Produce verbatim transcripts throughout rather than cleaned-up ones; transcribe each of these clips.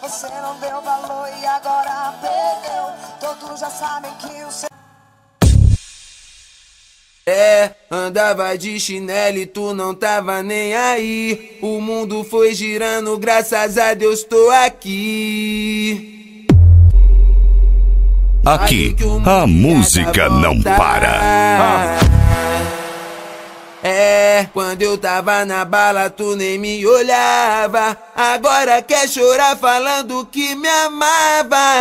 você não deu valor e agora perdeu. Todos já sabem que o seu... É, andava de chinelo e tu não tava nem aí. O mundo foi girando, graças a Deus tô aqui. Aqui, a música não para. É, quando eu tava na bala tu nem me olhava. Agora quer chorar falando que me amava.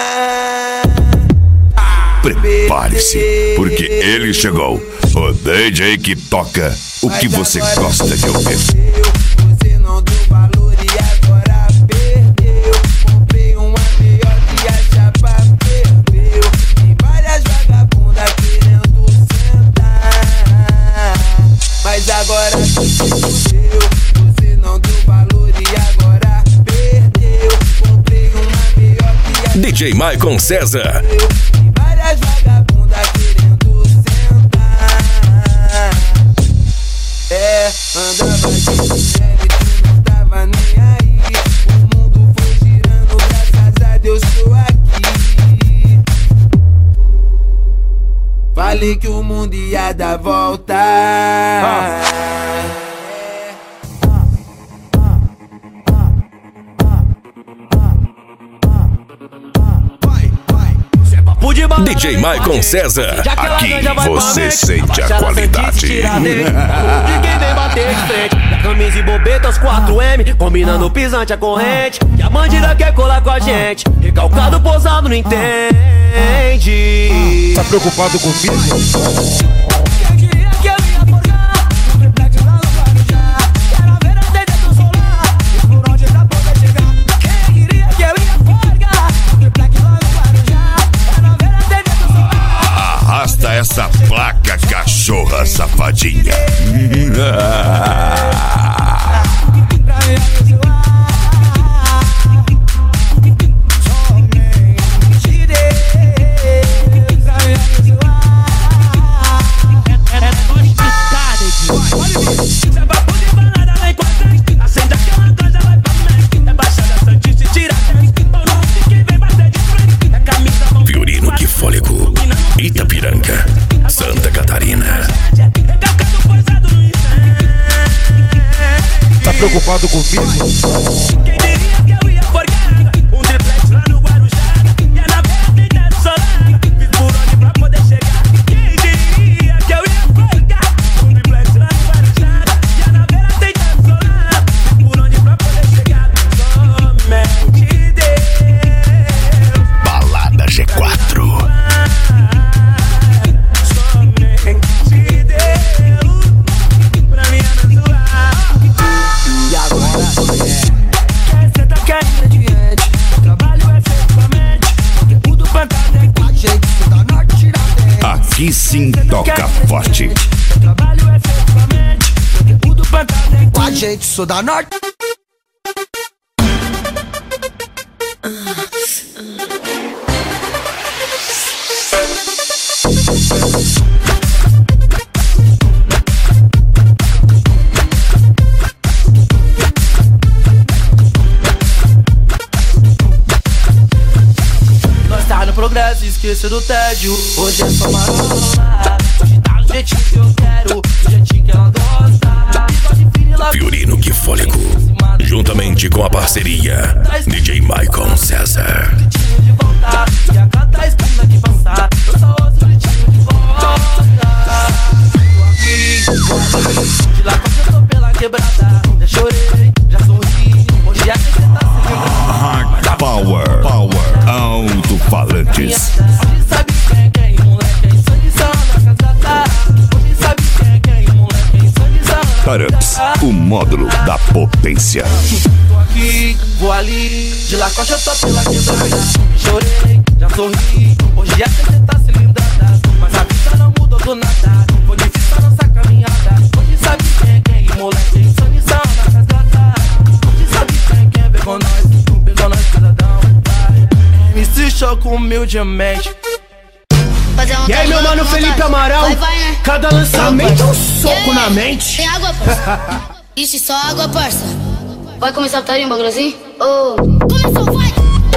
Prepare-se, porque ele chegou. O D J que toca o que você gosta de ouvir. Você não deu valor e agora perdeu. Comprei uma melhor e a chapa perdeu. Tem várias vagabundas querendo sentar, mas agora tu se fudeu. Você não deu valor e agora perdeu. Comprei uma melhor e a D J Maicon César. Tem várias vagabundas querendo sentar. É, andava de chinelo e tu não tava nem aí. O mundo foi girando, graças a Deus tô aqui. Falei que o mundo ia dar volta. Ah. D J Maicon César, aqui você sente a qualidade. De quem vem bater de frente. A camisa e bobeta, os quatro M, combinando o pisante, a corrente. E a bandida quer colar com a gente. Recalcado, posado, não entende. Tá preocupado comigo? Arrasta essa placa, cachorra safadinha. Fiorino, que fôlego. Itapiranga, Santa Catarina. Tá preocupado comigo? Quem diria que eu ia forgar um triplex lá no Guarujá? E a nave inteira solar, fiz por onde pra poder chegar. Quem diria que eu ia forgar um triplex lá no Guarujá? E a nave inteira solar, fiz por onde pra poder chegar. Somente Deus. Balada G quatro. Aqui sim toca forte. Trabalho efetivamente, tudo plantado é Com a gente, sou da norte. Nós tá no progresso, esqueça do tédio. Hoje é só marola. Hoje tá do jeitinho que eu quero, do jeitinho que ela gosta. Fiorino, que fôlego. Juntamente com a parceria D J Maicon César. De volta, e a cada esquina de passar, eu só ouço o jeitinho de volta. Tô aqui, de lá quando eu tô pela quebrada. Já chorei, já sorri, hoje é que você tá se ligando. Power, power, alto-falantes. Hoje sabe quem é quem, moleque, é insanição na casada. Hoje sabe quem é quem, moleque, é insanição na Carups, o módulo da potência. tô aqui, vou ali, de lá coxa eu tô pela quebrada. Chorei, já sorri, hoje é que você tá cilindrada. Mas a vida não mudou do nada, foi difícil a nossa caminhada. Hoje sabe quem é quem, moleque, é insanição na casada. Hoje sabe quem é quem, vem com nós, vem com nós, cidadão. M C Choco humildemente. E aí, meu mano Felipe Amaral, vai, vai, né? Cada lançamento é um soco na mente. Tem água, parça? Ixi, só água, parça. Vai começar a putaria, um bagulho assim? Ô, começou, vai!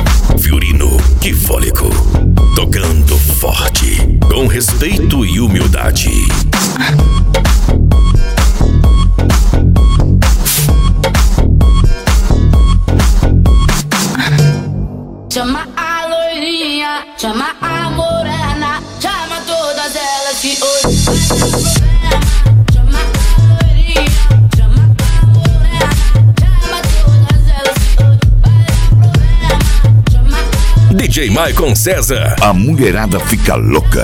Que Fôlego. Tocando forte, com respeito e humildade. Chama a loirinha, chama a morena, chama todas elas que hoje vai dar problema. Chama a loirinha, chama a morena, chama todas elas que hoje vai dar problema. Chama a D J Maicon César. A mulherada fica louca.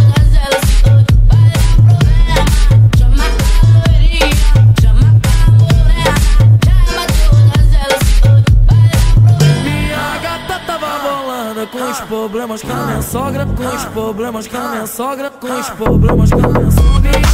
Com os problemas com a minha sogra, com os problemas com a minha sogra, com os problemas com a minha sogra.